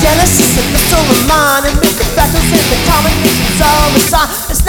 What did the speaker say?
Genesis and the soul of mine, and make the battles in the combinations all the time.